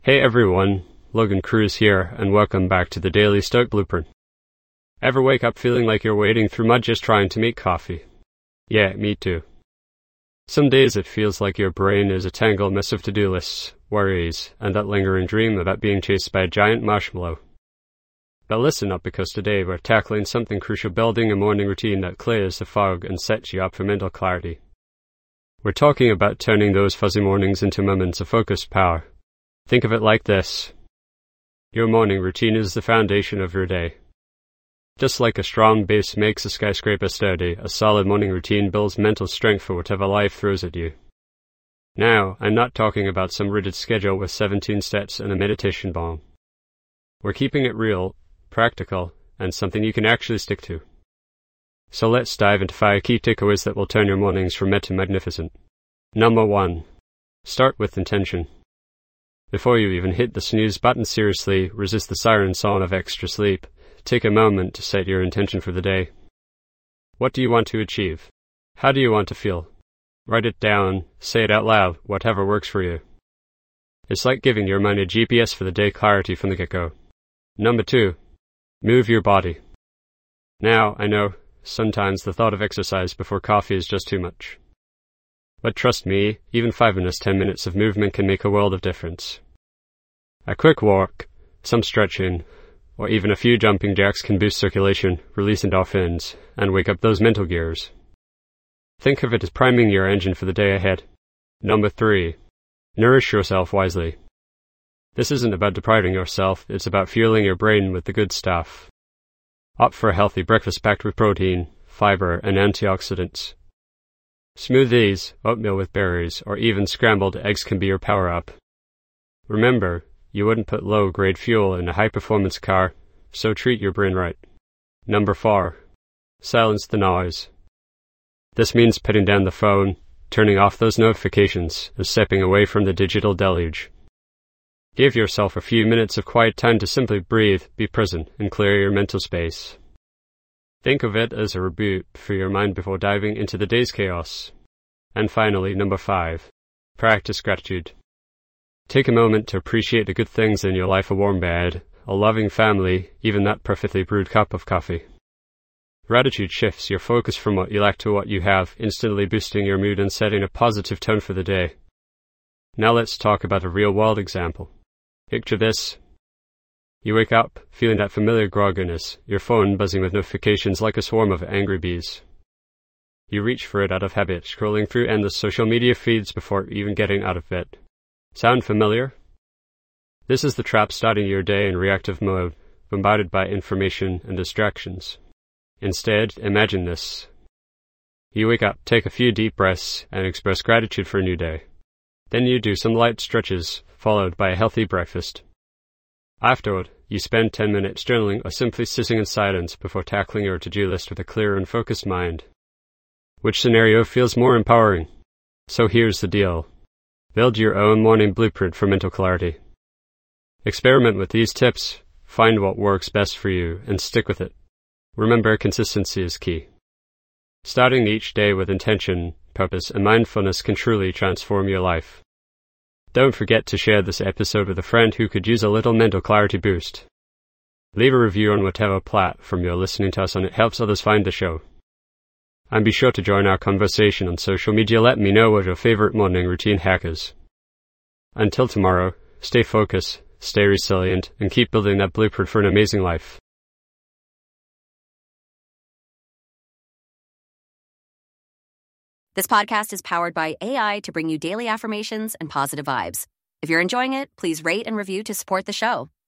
Hey everyone, Logan Cruz here, and welcome back to the Daily Stoic Blueprint. Ever wake up feeling like you're wading through mud just trying to make coffee? Yeah, me too. Some days it feels like your brain is a tangled mess of to-do lists, worries, and that lingering dream about being chased by a giant marshmallow. But listen up, because today we're tackling something crucial: building a morning routine that clears the fog and sets you up for mental clarity. We're talking about turning those fuzzy mornings into moments of focused power. Think of it like this. Your morning routine is the foundation of your day. Just like a strong base makes a skyscraper sturdy, a solid morning routine builds mental strength for whatever life throws at you. Now, I'm not talking about some rigid schedule with 17 steps and a meditation bomb. We're keeping it real, practical, and something you can actually stick to. So let's dive into 5 key takeaways that will turn your mornings from meh to magnificent. Number 1. Start with intention. Before you even hit the snooze button, seriously resist the siren song of extra sleep. Take a moment to set your intention for the day. What do you want to achieve? How do you want to feel? Write it down, say it out loud, whatever works for you. It's like giving your mind a GPS for the day, clarity from the get-go. Number 2. Move your body. Now, I know, sometimes the thought of exercise before coffee is just too much. But trust me, even 5 minutes, 10 minutes of movement can make a world of difference. A quick walk, some stretching, or even a few jumping jacks can boost circulation, release endorphins, and wake up those mental gears. Think of it as priming your engine for the day ahead. Number 3. Nourish yourself wisely. This isn't about depriving yourself, it's about fueling your brain with the good stuff. Opt for a healthy breakfast packed with protein, fiber, and antioxidants. Smoothies, oatmeal with berries, or even scrambled eggs can be your power-up. Remember, you wouldn't put low-grade fuel in a high-performance car, so treat your brain right. Number 4. Silence the noise. This means putting down the phone, turning off those notifications, and stepping away from the digital deluge. Give yourself a few minutes of quiet time to simply breathe, be present, and clear your mental space. Think of it as a reboot for your mind before diving into the day's chaos. And finally, number 5. Practice gratitude. Take a moment to appreciate the good things in your life: a warm bed, a loving family, even that perfectly brewed cup of coffee. Gratitude shifts your focus from what you lack to what you have, instantly boosting your mood and setting a positive tone for the day. Now let's talk about a real-world example. Picture this. You wake up, feeling that familiar grogginess, your phone buzzing with notifications like a swarm of angry bees. You reach for it out of habit, scrolling through endless social media feeds before even getting out of bed. Sound familiar? This is the trap: starting your day in reactive mode, bombarded by information and distractions. Instead, imagine this. You wake up, take a few deep breaths, and express gratitude for a new day. Then you do some light stretches, followed by a healthy breakfast. Afterward, you spend 10 minutes journaling or simply sitting in silence before tackling your to-do list with a clear and focused mind. Which scenario feels more empowering? So here's the deal. Build your own morning blueprint for mental clarity. Experiment with these tips, find what works best for you, and stick with it. Remember, consistency is key. Starting each day with intention, purpose, and mindfulness can truly transform your life. Don't forget to share this episode with a friend who could use a little mental clarity boost. Leave a review on whatever platform you're listening to us on. It helps others find the show. And be sure to join our conversation on social media. Let me know what your favorite morning routine hack is. Until tomorrow, stay focused, stay resilient, and keep building that blueprint for an amazing life. This podcast is powered by AI to bring you daily affirmations and positive vibes. If you're enjoying it, please rate and review to support the show.